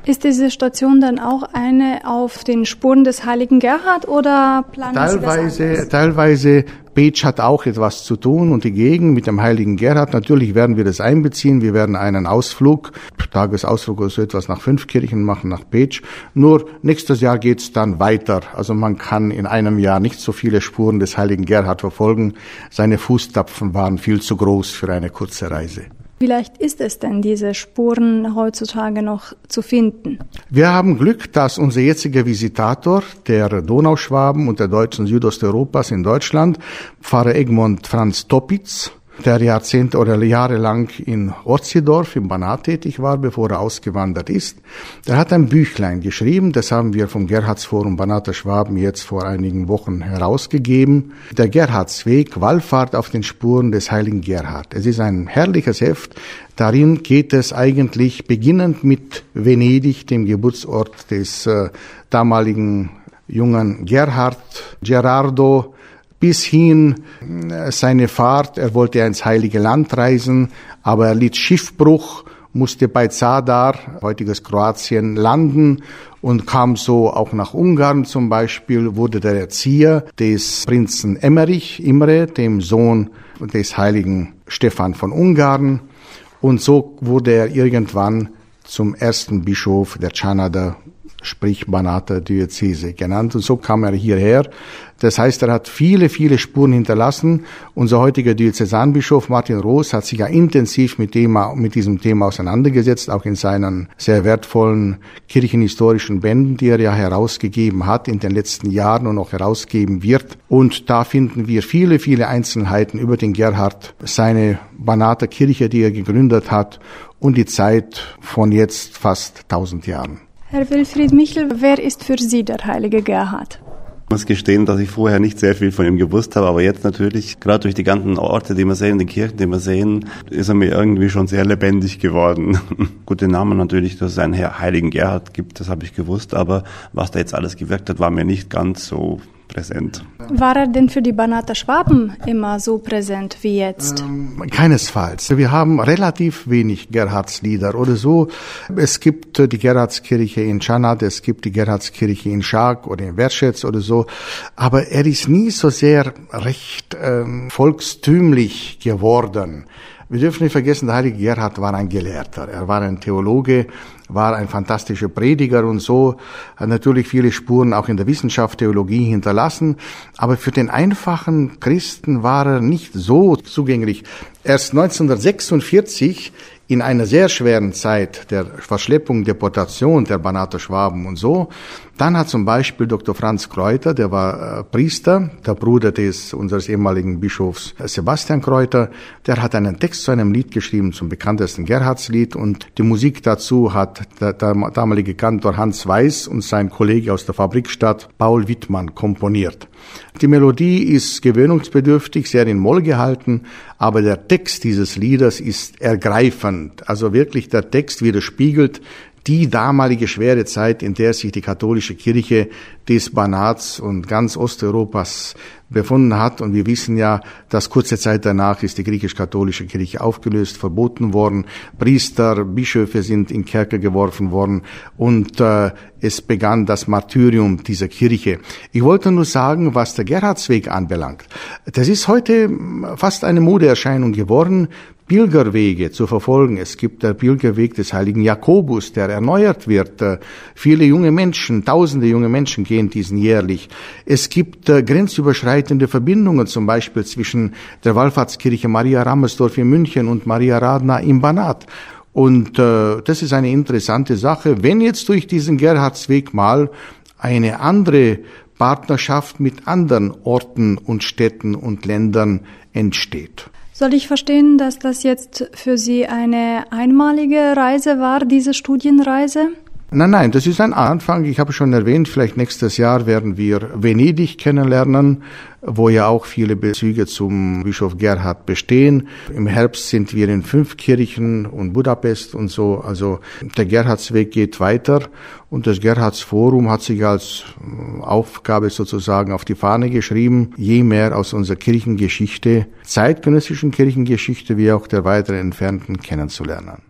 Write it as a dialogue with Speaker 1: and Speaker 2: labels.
Speaker 1: Ist diese Station dann auch eine auf den Spuren des heiligen Gerhard oder planen Sie das anders?
Speaker 2: Teilweise. Pécs hat auch etwas zu tun und die Gegend mit dem heiligen Gerhard. Natürlich werden wir das einbeziehen. Wir werden einen Ausflug, Tagesausflug oder so etwas nach 5 Kirchen machen, nach Pécs. Nur nächstes Jahr geht's dann weiter. Also man kann in einem Jahr nicht so viele Spuren des heiligen Gerhard verfolgen. Seine Fußstapfen waren viel zu groß für eine kurze Reise.
Speaker 1: Wie leicht ist es denn, diese Spuren heutzutage noch zu finden?
Speaker 2: Wir haben Glück, dass unser jetziger Visitator der Donauschwaben und der Deutschen Südosteuropas in Deutschland, Pfarrer Egmont Franz Toppitz, der Jahrzehnte oder jahrelang in Orziedorf im Banat tätig war, bevor er ausgewandert ist. Der hat ein Büchlein geschrieben, das haben wir vom Gerhardsforum Banater Schwaben jetzt vor einigen Wochen herausgegeben. Der Gerhardsweg, Wallfahrt auf den Spuren des heiligen Gerhard. Es ist ein herrliches Heft. Darin geht es eigentlich beginnend mit Venedig, dem Geburtsort des damaligen jungen Gerardo, bis hin seine Fahrt. Er wollte ins Heilige Land reisen, aber er litt Schiffbruch, musste bei Zadar, heutiges Kroatien, landen und kam so auch nach Ungarn zum Beispiel, wurde der Erzieher des Prinzen Imre, dem Sohn des heiligen Stephan von Ungarn. Und so wurde er irgendwann zum ersten Bischof der Tschanader, sprich Banater Diözese genannt. Und so kam er hierher. Das heißt, er hat viele, viele Spuren hinterlassen. Unser heutiger Diözesanbischof Martin Roos hat sich ja intensiv mit diesem Thema auseinandergesetzt, auch in seinen sehr wertvollen kirchenhistorischen Bänden, die er ja herausgegeben hat in den letzten Jahren und noch herausgeben wird. Und da finden wir viele, viele Einzelheiten über den Gerhard, seine Banater Kirche, die er gegründet hat, und die Zeit von jetzt fast 1000 Jahren.
Speaker 1: Herr Wilfried Michel, wer ist für Sie der heilige Gerhard?
Speaker 3: Ich muss gestehen, dass ich vorher nicht sehr viel von ihm gewusst habe, aber jetzt natürlich, gerade durch die ganzen Orte, die wir sehen, die Kirchen, die wir sehen, ist er mir irgendwie schon sehr lebendig geworden. Gut, den Namen natürlich, dass es einen heiligen Gerhard gibt, das habe ich gewusst, aber was da jetzt alles gewirkt hat, war mir nicht ganz so präsent.
Speaker 1: War er denn für die Banater Schwaben immer so präsent wie jetzt?
Speaker 2: Keinesfalls. Wir haben relativ wenig Gerhardslieder oder so. Es gibt die Gerhardskirche in Tschanad, es gibt die Gerhardskirche in Schak oder in Werschetz oder so. Aber er ist nie so sehr recht volkstümlich geworden. Wir dürfen nicht vergessen, der heilige Gerhard war ein Gelehrter. Er war ein Theologe, war ein fantastischer Prediger und so hat natürlich viele Spuren auch in der Wissenschaft, Theologie hinterlassen. Aber für den einfachen Christen war er nicht so zugänglich. Erst 1946, in einer sehr schweren Zeit der Verschleppung, Deportation der Banater Schwaben und so, dann hat zum Beispiel Dr. Franz Kreuter, der war Priester, der Bruder unseres ehemaligen Bischofs Sebastian Kreuter, der hat einen Text zu einem Lied geschrieben, zum bekanntesten Gerhardslied, und die Musik dazu hat der damalige Kantor Hans Weiß und sein Kollege aus der Fabrikstadt Paul Wittmann komponiert. Die Melodie ist gewöhnungsbedürftig, sehr in Moll gehalten, aber der Text dieses Liedes ist ergreifend. Also wirklich, der Text widerspiegelt die damalige schwere Zeit, in der sich die katholische Kirche des Banats und ganz Osteuropas befunden hat. Und wir wissen ja, dass kurze Zeit danach ist die griechisch-katholische Kirche aufgelöst, verboten worden. Priester, Bischöfe sind in Kerker geworfen worden und es begann das Martyrium dieser Kirche. Ich wollte nur sagen, was der Gerhardsweg anbelangt. Das ist heute fast eine Modeerscheinung geworden, Pilgerwege zu verfolgen. Es gibt der Pilgerweg des heiligen Jakobus, der erneuert wird. Viele junge Menschen, tausende junge Menschen gehen diesen jährlich. Es gibt grenzüberschreitende Verbindungen, zum Beispiel zwischen der Wallfahrtskirche Maria Rammersdorf in München und Maria Radna im Banat. Und das ist eine interessante Sache. Wenn jetzt durch diesen Gerhardsweg mal eine andere Partnerschaft mit anderen Orten und Städten und Ländern entsteht.
Speaker 1: Soll ich verstehen, dass das jetzt für Sie eine einmalige Reise war, diese Studienreise?
Speaker 2: Nein, das ist ein Anfang. Ich habe schon erwähnt, vielleicht nächstes Jahr werden wir Venedig kennenlernen, wo ja auch viele Bezüge zum Bischof Gerhard bestehen. Im Herbst sind wir in 5 Kirchen und Budapest und so. Also der Gerhardsweg geht weiter und das Gerhardsforum hat sich als Aufgabe sozusagen auf die Fahne geschrieben, je mehr aus unserer Kirchengeschichte, zeitgenössischen Kirchengeschichte wie auch der weiteren entfernten kennenzulernen.